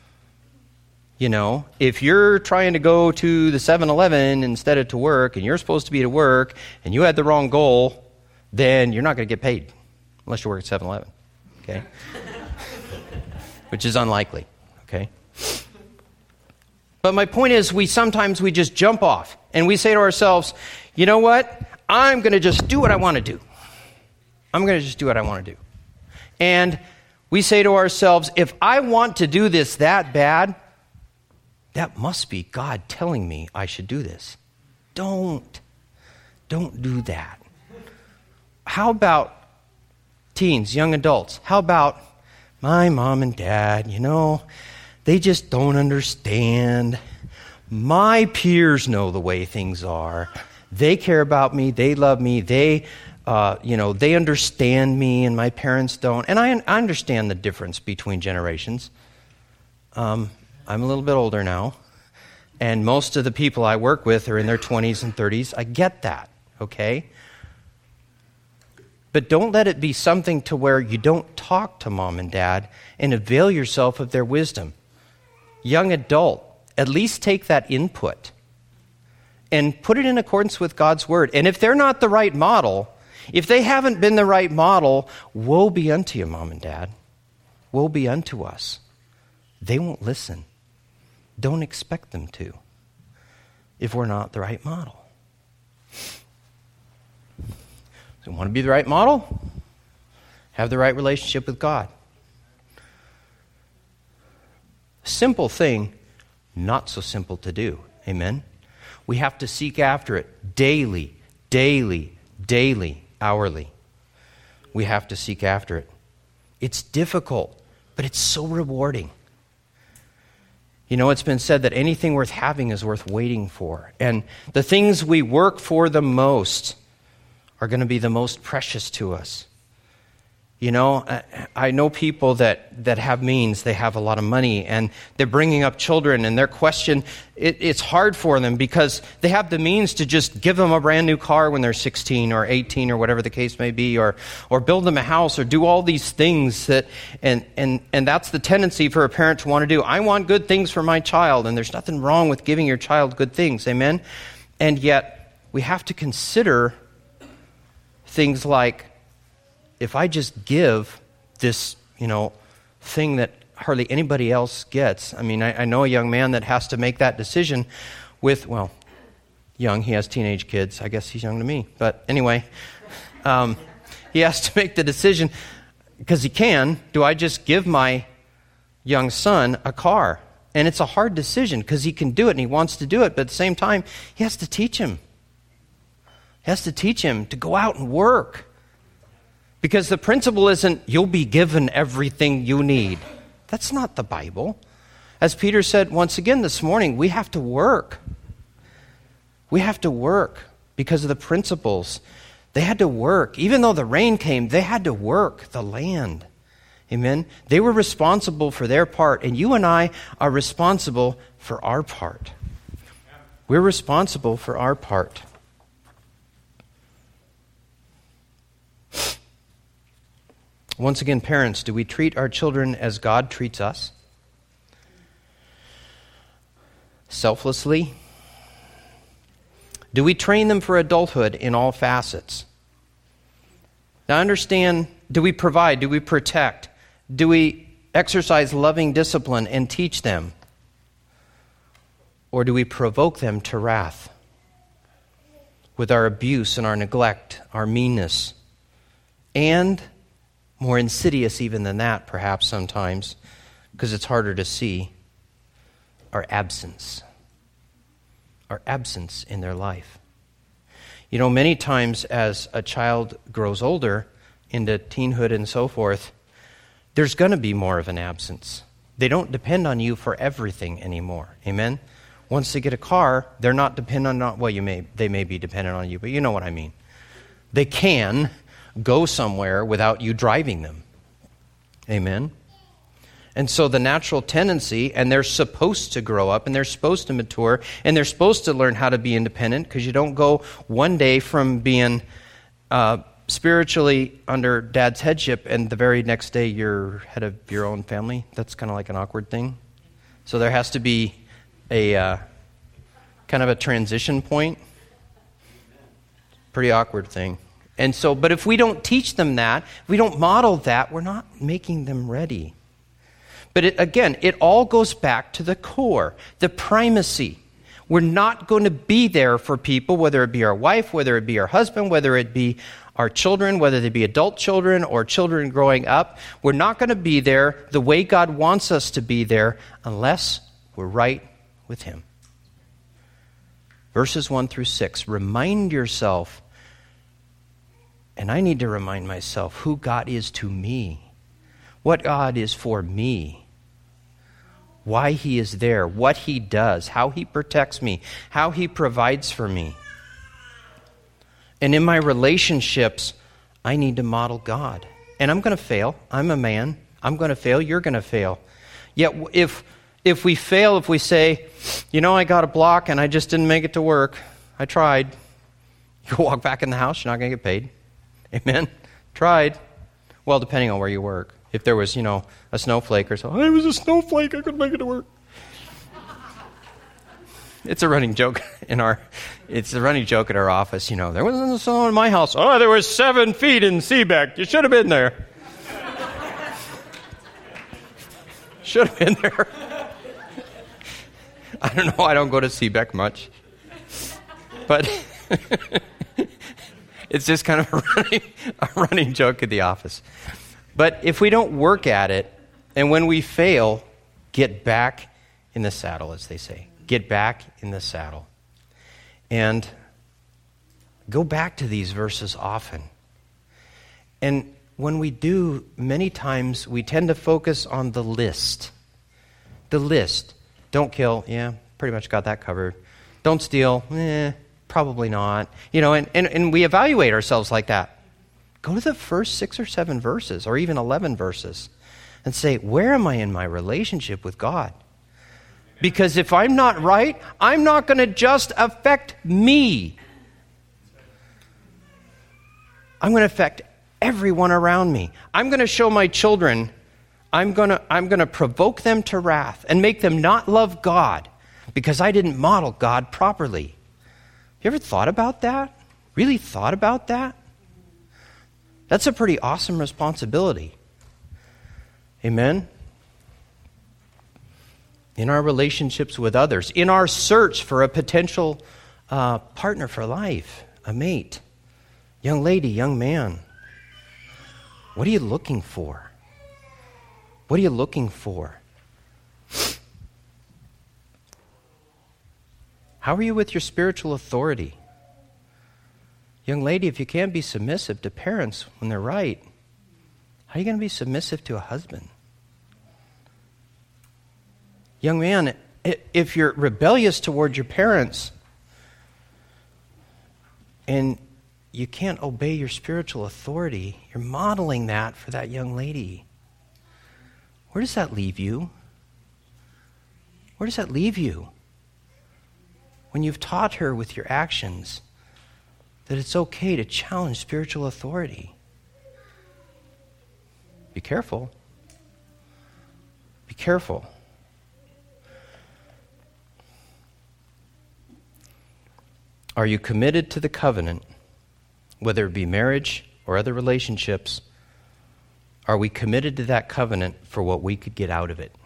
if you're trying to go to the 7-Eleven instead of to work, and you're supposed to be to work, and you had the wrong goal, then you're not going to get paid, unless you work at 7-Eleven, okay? Which is unlikely, okay? But my point is, sometimes we just jump off, and we say to ourselves, you know what? I'm going to just do what I want to do. I'm going to just do what I want to do. And we say to ourselves, if I want to do this that bad, that must be God telling me I should do this. Don't do that. How about teens, young adults? How about my mom and dad, they just don't understand. My peers know the way things are. They care about me. They love me. They understand me, and my parents don't. And I understand the difference between generations. I'm a little bit older now, and most of the people I work with are in their 20s and 30s. I get that, okay? But don't let it be something to where you don't talk to mom and dad and avail yourself of their wisdom. Young adult, at least take that input and put it in accordance with God's word. And if they're not the right model, if they haven't been the right model, woe be unto you, mom and dad. Woe be unto us. They won't listen. Don't expect them to if we're not the right model. So you want to be the right model? Have the right relationship with God. Simple thing, not so simple to do. Amen? We have to seek after it daily, hourly. We have to seek after it. It's difficult, but it's so rewarding. It's been said that anything worth having is worth waiting for. And the things we work for the most are going to be the most precious to us. I know people that have means, they have a lot of money, and they're bringing up children, and their question, it's hard for them because they have the means to just give them a brand new car when they're 16 or 18 or whatever the case may be, or build them a house or do all these things and that's the tendency for a parent to want to do. I want good things for my child, and there's nothing wrong with giving your child good things, amen? And yet, we have to consider things like, if I just give this, thing that hardly anybody else gets. I mean, I know a young man that has to make that decision with, young, he has teenage kids. I guess he's young to me. But anyway, he has to make the decision, because he can, do I just give my young son a car? And it's a hard decision because he can do it and he wants to do it. But at the same time, he has to teach him. He has to teach him to go out and work. Because the principle isn't, you'll be given everything you need. That's not the Bible. As Peter said once again this morning, we have to work. We have to work because of the principles. They had to work. Even though the rain came, they had to work the land. Amen? They were responsible for their part, and you and I are responsible for our part. We're responsible for our part. Once again, parents, do we treat our children as God treats us? Selflessly? Do we train them for adulthood in all facets? Now understand, do we provide? Do we protect? Do we exercise loving discipline and teach them? Or do we provoke them to wrath with our abuse and our neglect, our meanness, and more insidious even than that, perhaps sometimes, because it's harder to see, our absence in their life. You know, many times as a child grows older, into teenhood and so forth, there's going to be more of an absence. They don't depend on you for everything anymore. Amen? Once they get a car, they're not dependent on, well, they may be dependent on you, but you know what I mean. They can go somewhere without you driving them. Amen? And so the natural tendency, and they're supposed to grow up, and they're supposed to mature, and they're supposed to learn how to be independent, because you don't go one day from being spiritually under dad's headship, and the very next day you're head of your own family. That's kind of like an awkward thing. So there has to be a kind of a transition point. Pretty awkward thing. And so, but if we don't teach them that, if we don't model that, we're not making them ready. But it all goes back to the core, the primacy. We're not going to be there for people, whether it be our wife, whether it be our husband, whether it be our children, whether they be adult children or children growing up. We're not going to be there the way God wants us to be there unless we're right with Him. Verses 1 through 6, remind yourself, and I need to remind myself who God is to me, what God is for me, why He is there, what He does, how He protects me, how He provides for me. And in my relationships, I need to model God. And I'm going to fail. I'm a man. I'm going to fail. You're going to fail. Yet if we fail, if we say, you know, I got a block and I just didn't make it to work, I tried. You walk back in the house, you're not going to get paid. Amen? Tried. Well, depending on where you work. If there was, a snowflake or so, I was a snowflake, I couldn't make it to work. It's a running joke at our office, there wasn't snow in my house. Oh, there was 7 feet in Seebeck. You should have been there. Should have been there. I don't know, I don't go to Seebeck much. But it's just kind of a running joke at the office. But if we don't work at it, and when we fail, get back in the saddle, as they say. Get back in the saddle. And go back to these verses often. And when we do, many times we tend to focus on the list. The list. Don't kill. Yeah, pretty much got that covered. Don't steal. Probably not. And we evaluate ourselves like that. Go to the first 6 or 7 verses, or even 11 verses, and say, where am I in my relationship with God? Because if I'm not right, I'm not going to just affect me. I'm going to affect everyone around me. I'm going to show my children, I'm going to provoke them to wrath and make them not love God because I didn't model God properly. Have you ever thought about that? Really thought about that? That's a pretty awesome responsibility. Amen? In our relationships with others, in our search for a potential partner for life, a mate, young lady, young man, what are you looking for? What are you looking for? How are you with your spiritual authority? Young lady, if you can't be submissive to parents when they're right, how are you going to be submissive to a husband? Young man, if you're rebellious toward your parents and you can't obey your spiritual authority, you're modeling that for that young lady. Where does that leave you? Where does that leave you? When you've taught her with your actions that it's okay to challenge spiritual authority. Be careful. Be careful. Are you committed to the covenant, whether it be marriage or other relationships? Are we committed to that covenant for what we could get out of it?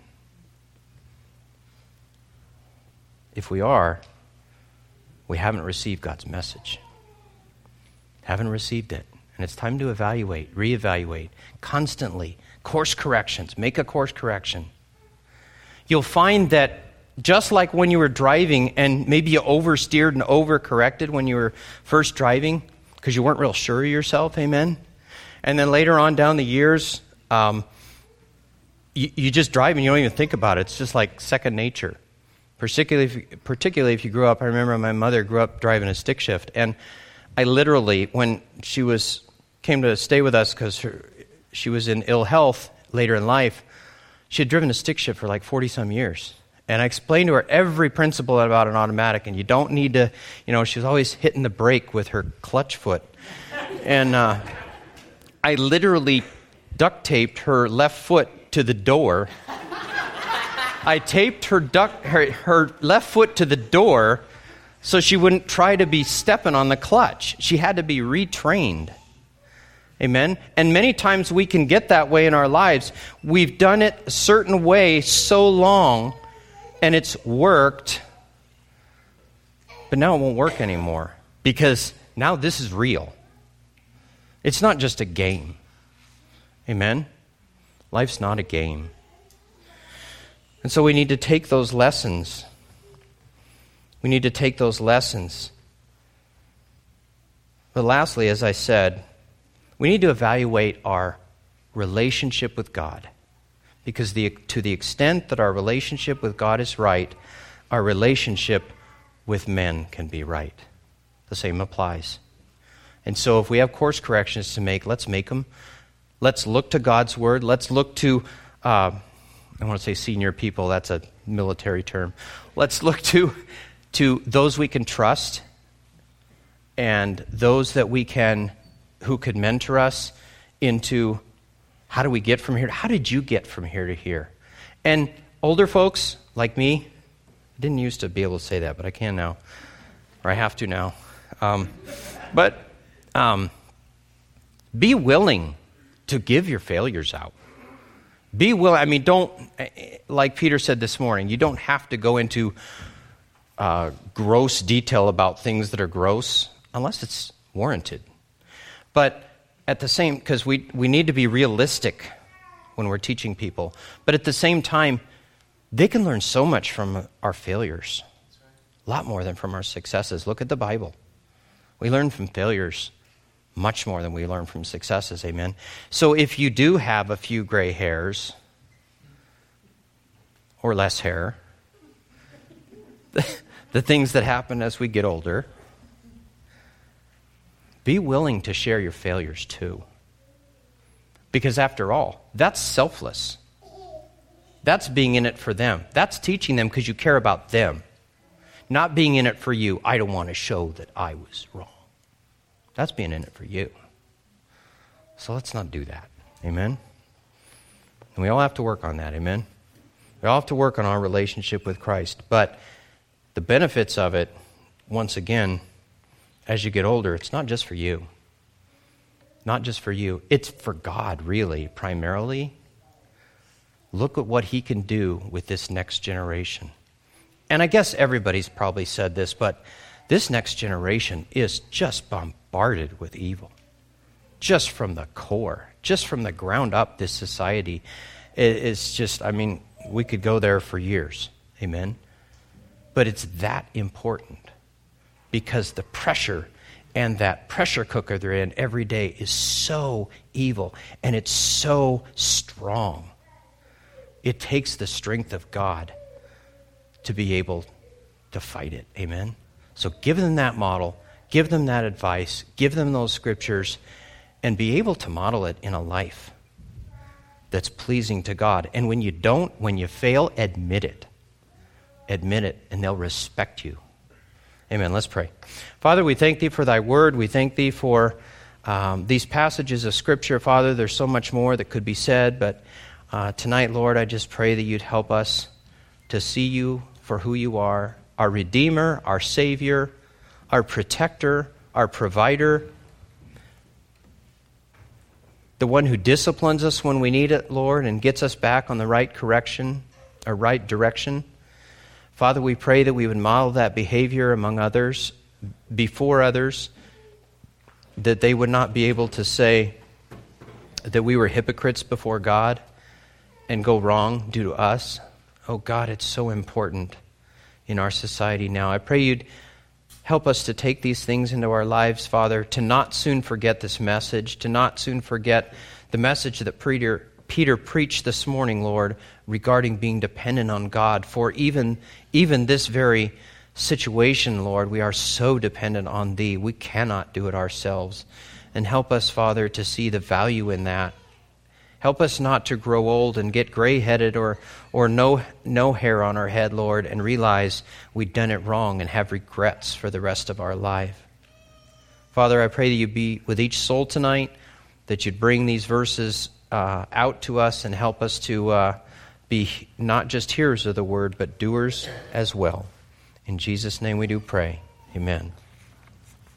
If we are, we haven't received God's message. Haven't received it. And it's time to evaluate, reevaluate, constantly. Course corrections. Make a course correction. You'll find that Just like when you were driving and maybe you oversteered and overcorrected when you were first driving because you weren't real sure of yourself, amen? And then later on down the years, you just drive and you don't even think about it. It's just like second nature. Particularly if you grew up, I remember my mother grew up driving a stick shift. And I literally, when she came to stay with us because she was in ill health later in life, she had driven a stick shift for like 40-some years. And I explained to her every principle about an automatic, and you don't need to, she was always hitting the brake with her clutch foot. And I literally duct taped her left foot to the door. I taped her left foot to the door so she wouldn't try to be stepping on the clutch. She had to be retrained. Amen? And many times we can get that way in our lives. We've done it a certain way so long, and it's worked, but now it won't work anymore because now this is real. It's not just a game. Amen? Life's not a game. And so we need to take those lessons. We need to take those lessons. But lastly, as I said, we need to evaluate our relationship with God. Because to the extent that our relationship with God is right, our relationship with men can be right. The same applies. And so if we have course corrections to make, let's make them. Let's look to God's Word. Let's look to, I want to say senior people, that's a military term. Let's look to those we can trust and those that who could mentor us into how do we get from here? How did you get from here to here? And older folks like me, I didn't used to be able to say that, but I can now, or I have to now. Be willing to give your failures out. Be willing. Don't, like Peter said this morning, you don't have to go into gross detail about things that are gross unless it's warranted. But at the same, because we need to be realistic when we're teaching people. But at the same time, they can learn so much from our failures. A lot more than from our successes. Look at the Bible. We learn from failures much more than we learn from successes, amen? So if you do have a few gray hairs, or less hair, the things that happen as we get older, be willing to share your failures too. Because after all, that's selfless. That's being in it for them. That's teaching them because you care about them. Not being in it for you, I don't want to show that I was wrong. That's being in it for you. So let's not do that. Amen? And we all have to work on that. Amen? We all have to work on our relationship with Christ. But the benefits of it, once again, as you get older, it's not just for you. Not just for you. It's for God, really, primarily. Look at what He can do with this next generation. And I guess everybody's probably said this, but this next generation is just bombarded with evil. Just from the core, just from the ground up, this society is just, we could go there for years. Amen? But it's that important because the pressure and that pressure cooker they're in every day is so evil and it's so strong. It takes the strength of God to be able to fight it. Amen? So give them that model, give them that advice, give them those scriptures, and be able to model it in a life that's pleasing to God. And when you don't, when you fail, admit it. Admit it, and they'll respect you. Amen. Let's pray. Father, we thank Thee for Thy word. We thank Thee for these passages of Scripture. Father, there's so much more that could be said, but tonight, Lord, I just pray that You'd help us to see You for who You are, our Redeemer, our Savior, our Protector, our Provider, the one who disciplines us when we need it, Lord, and gets us back on the right correction, or right direction. Father, we pray that we would model that behavior among others, before others, that they would not be able to say that we were hypocrites before God and go wrong due to us. Oh God, it's so important in our society now. I pray you'd help us to take these things into our lives, Father, to not soon forget this message, to not soon forget the message that Peter preached this morning, Lord, regarding being dependent on God. For even this very situation, Lord, we are so dependent on Thee. We cannot do it ourselves. And help us, Father, to see the value in that. Help us not to grow old and get gray-headed or no hair on our head, Lord, and realize we've done it wrong and have regrets for the rest of our life. Father, I pray that you be with each soul tonight, that you'd bring these verses out to us and help us to be not just hearers of the word, but doers as well. In Jesus' name we do pray. Amen.